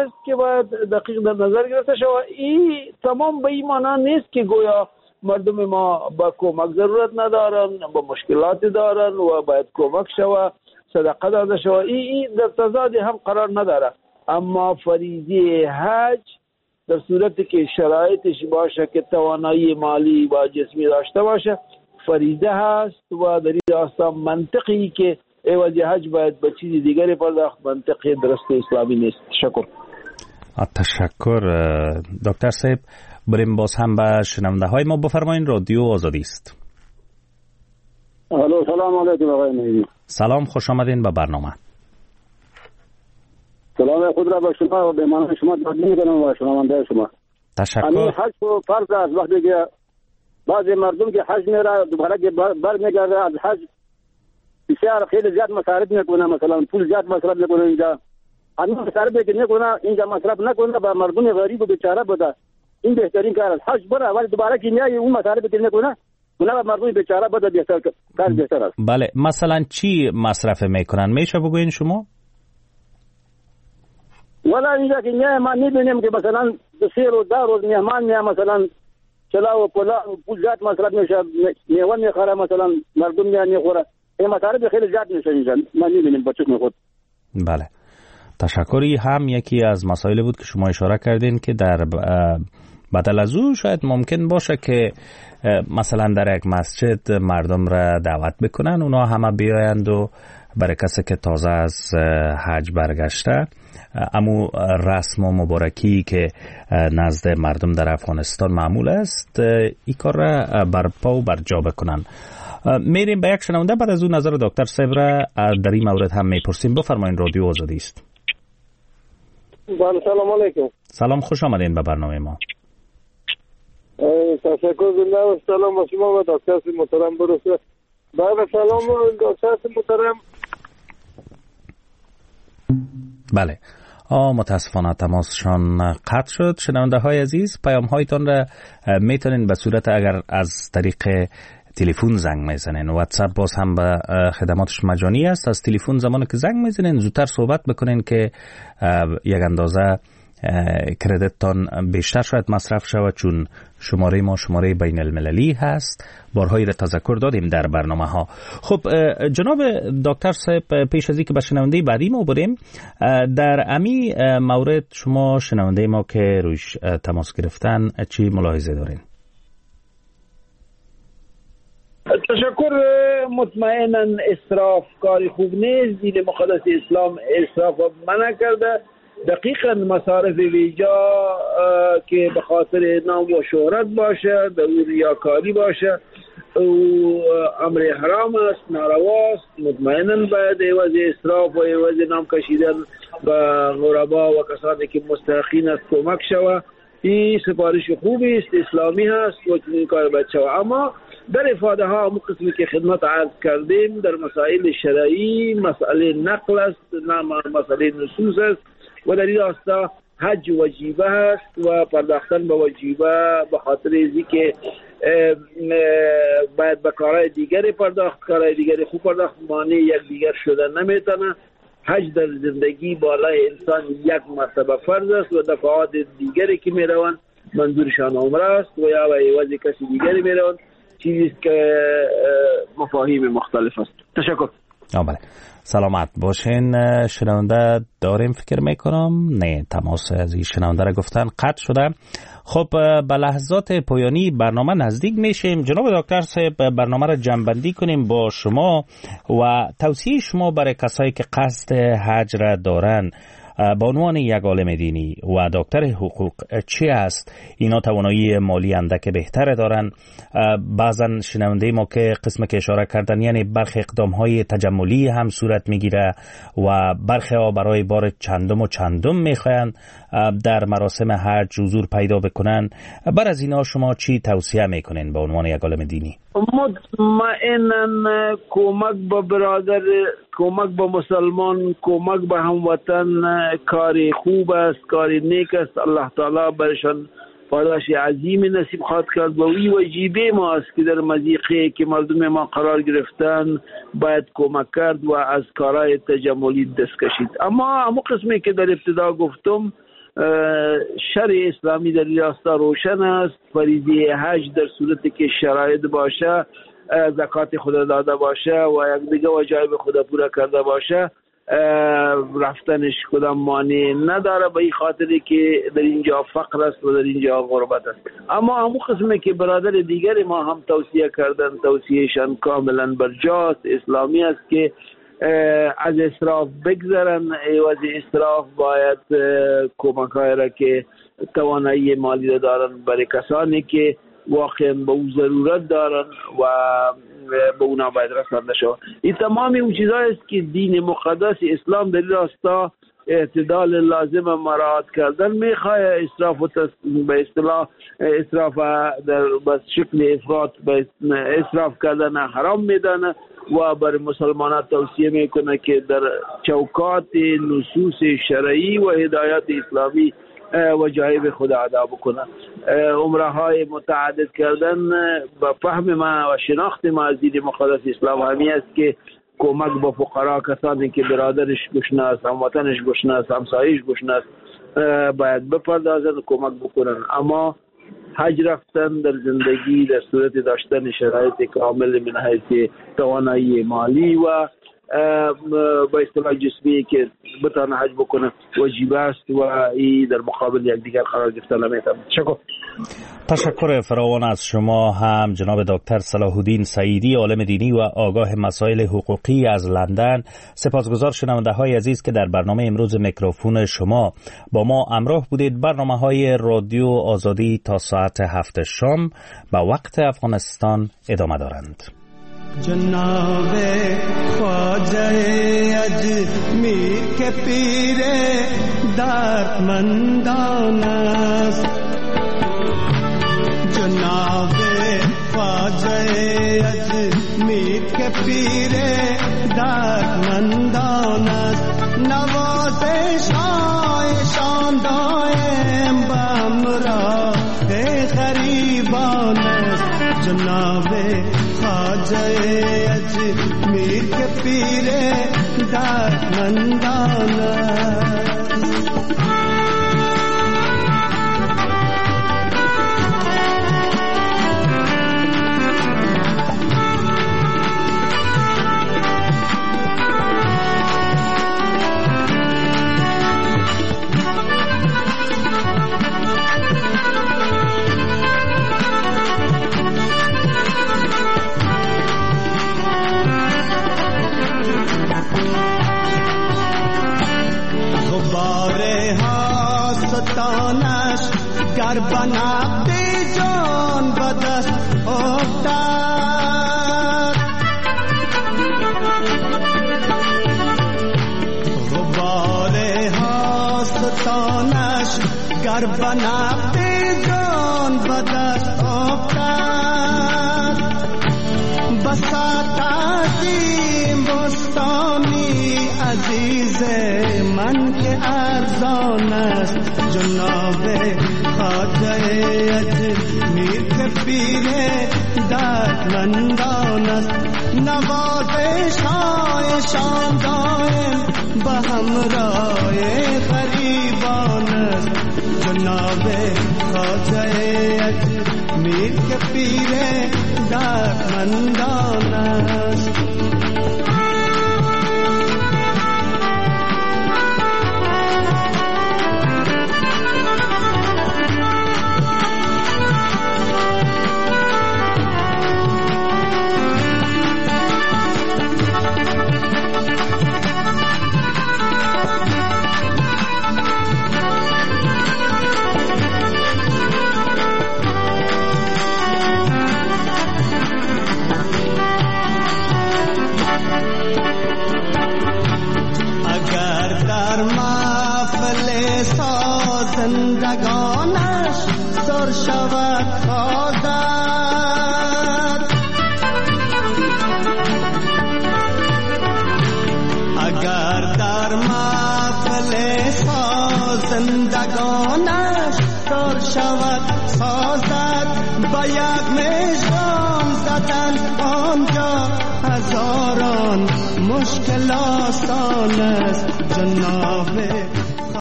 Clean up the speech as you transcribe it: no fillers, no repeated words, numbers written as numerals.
است که باید دقیق در نظر گرفته شود. این تمام به این معنا نیست که گویا مردم ما با کمک ضرورت ندارن، با مشکلات دارن و باید کمک شود، صدقه داده شود. این در تضاد هم قرار نداره. اما فریضه حج در صورتی که شرایطش باشه که توانایی مالی و جسمی داشته باشه فریضه هست و در این راستا منطقی که عوض حج باید به چیز دیگری پرداخت منطق درست اسلامی نیست. تشکر دکتر صاحب. بریم باز هم به شنونده های ما. بفرمایین، رادیو آزادی است. الو، سلام علیکم آقای مهدی. سلام، خوش آمدین به برنامه. سلام خود را به شما و به من شما تقدیم می‌کنم و شنونده شما. تشکر. همین حج و فرض است. وقتی که بعضی مردم که حج میره دوباره که برمیگرده از حج بسیار خیلی زیاد مصارف میکنه، مثلا پول زیاد مصرف میکنه اینجا. همین مصارفی که میکنه اینجا مصرف نکنه به مردم غریب و بیچاره بده. این بهترین کار است. حج بره ولی دوباره که میای اون مصارفی که میکنه اونا به مردم بیچاره بده بهتر کار بهتر است. بله، مثلا چی مصرف میکنن میشه بگوین شما؟ ولی اینجا که میای ما میبینیم که مثلا 3 روز 10 روز مهمان میاد، مثلا چلا و پلا و پول زیاد مصرف میشه، میوه میخوره، مثلا مردم میاد میخوره. این مصارف خیلی زیاد میشه اینجا ما میبینیم با چشم خود. بله، تشکری. هم یکی از مسائل بود که شما اشاره کردین که در بدل از او شاید ممکن باشه که مثلا در یک مسجد مردم را دعوت بکنن، اونا همه بیایند و برای کسی که تازه از حج برگشته امو رسم و مبارکی که نزد مردم در افغانستان معمول است این کار را برپا و برجا بکنن. میریم به یک شنونده، بعد از اون نظر دکتر صاحب را در این مورد هم میپرسیم. بفرمایید، رادیو آزادی است. سلام علیکم. سلام، خوش آمدین به برنامه ما. تشکر. زنده و سلام با شما و دکتر محترم برسه. بعد سلام دکتر محترم. بله، متاسفانه تماسشان قطع شد. شنونده های عزیز، پیام هایتان را میتونین به صورت اگر از طریق تلفن زنگ میزنین، واتساپ باز هم به خدماتش مجانی است. از تلفن زمانی که زنگ میزنین زودتر صحبت بکنین که یک اندازه کردیتتان بیشتر شاید مصرف شود، چون شماره ما شماره بین المللی هست. بارهایی را تذکر دادیم در برنامه ها. خب جناب دکتر صاحب، پیش از اینکه به شنونده بعدی ما بریم، در امی مورد شما شنونده ما که روش تماس گرفتن چی ملاحظه دارین؟ تشکر. مطمئنا اسراف کاری خوب نیست. دین مقدس اسلام اسراف منع کرده. دقیقاً مصارف بیجا که به خاطر نام و شهرت باشه، به او ریاکاری باشه، او امر حرام است، نارواست. مطمئناً باید عوض اسراف و عوض نام کشیدن به غربا و کسانی که مستحقین است کمک شود. این سفارش خوبی است، اسلامی هست و این کار باید شود. اما در افاده ها همون قسمی که خدمت عرض کردیم در مسائل شرعی، مسئله نقل است، مسئله نصوص است و در این راستا حج وجیبه است و پرداختن به وجیبه به خاطر ازی که باید به کارهای دیگری پرداخت، کارهای دیگری خوب پرداخت، مانع یک دیگر شدن نمیتونه. حج در زندگی بالای انسان یک مرتبه فرض است و دفعات دیگری که میروند منظورشان عمره است و یا به عوض کسی دیگری میروند، چیزی که مفاهیم مختلف است. تشکر. بله، سلامت باشین. شنونده داریم فکر میکنم؟ نه، تماس از این شنونده را گفتن قطع شده. خب به لحظات پایانی برنامه نزدیک میشیم. جناب دکتر صاحب، برنامه را جمع‌بندی کنیم با شما و توصیه شما برای کسایی که قصد حج را دارن با عنوان یک عالم دینی و دکتر حقوق چی است؟ اینا توانایی مالی اندک بهتر دارن. بعضا شنونده ما که قسم که اشاره کردن، یعنی برخی اقدام های تجملی هم صورت میگیره و برخی ها برای بار چندم و چندم میخواین در مراسم حج حضور پیدا بکنن. بر از اینا شما چی توصیه میکنین به عنوان یک عالم دینی؟ مطمئنا کمک به برادر، کمک به مسلمان، کمک به هموطن کاری خوب است، کاری نیک است. الله تعالی برشان پاداش عظیم نصیب خواهد کرد و این واجبه ما است که در مضیقه که مردم ما قرار گرفتن باید کمک کرد و از کارهای تجملی دست کشید. اما همون قسمی که در ابتدا گفتم شرع اسلامی در این راستا روشن است. فریضه حج در صورتی که شرایط باشه، زکات خود داده باشه و یک دیگه وجایب خود پورا کرده باشه، رفتنش کدام مانع نداره، به این خاطری که در اینجا فقر است و در اینجا غربت است. اما همون قسمی که برادر دیگری ما هم توصیه کردن، توصیهشان کاملا برجاست، اسلامی است که از اسراف بگذرن. عوض اسراف باید کمک‌های را که توانایی مالی دارن برای کسانی که واقعا به او ضرورت دارن و به اونا باید رسانده شود. این تمامی اون چیزایی است که دین مقدس اسلام در این راستا اعتدال لازم مراعات کردن میخواه. اسراف و به اصطلاح اسراف در شکل افراط به اسراف کردن حرام میدانه و برای مسلمانات توصیه میکنه که در چوکات نصوص شرعی و هدایات اسلامی وجایب خود ادا بکنه. عمره های متعدد کردن به فهم ما و شناخت ما از دین مقدس اسلام همی است که کمک به فقرا، کسانی که برادرش گشنه است، هموطنش گشنه است، همسایش گشنه است، باید بپردازن و کمک بکنن. اما حج رفتن در زندگی در صورت داشتن شرایط کامل من حیث توانایی مالی و با اصطلاح جسمی که بتانه حج بکنه واجب است و این در مقابل یک دیگر قرار گرفتن نمیتونه. تشکر فراوان از شما هم جناب دکتر صلاح الدین سعیدی، عالم دینی و آگاه مسائل حقوقی از لندن. سپاسگزار شنونده های عزیز که در برنامه امروز میکروفون شما با ما همراه بودید. برنامه های رادیو آزادی تا ساعت 7 شام به وقت افغانستان ادامه دارند. جناب خواجہ اجمیر کے پیر دردمندان است، جناب خواجہ اجمیر کے پیر دردمندان است، نوازشان دائم بامراه غریبان است، جناب خواجہ اجمیر کے پیر دردمندان گر بنابی جان بدست افتاد، غبار هاستانش گر بنابی جان بدست افتاد، بساط عظیم بستانی عزیز من که ارزان است، جناب خواجہ اجمیر کے پیر دردمندان است، نوازشان دائم به همراه غریبان است، جناب خواجہ اجمیر کے پیر دردمندان است. زندگانش سر شود خواهد، اگر در محفل زندگانش سر شود سازد، با یک مژگان زدن آنجا هزاران مشکل آسان است، جناب